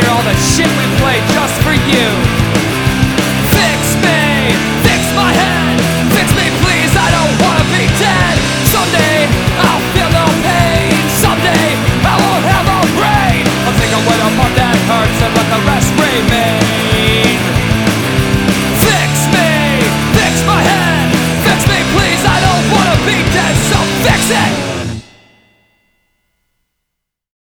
hear all the shit we play just for you. Fix me, fix my head.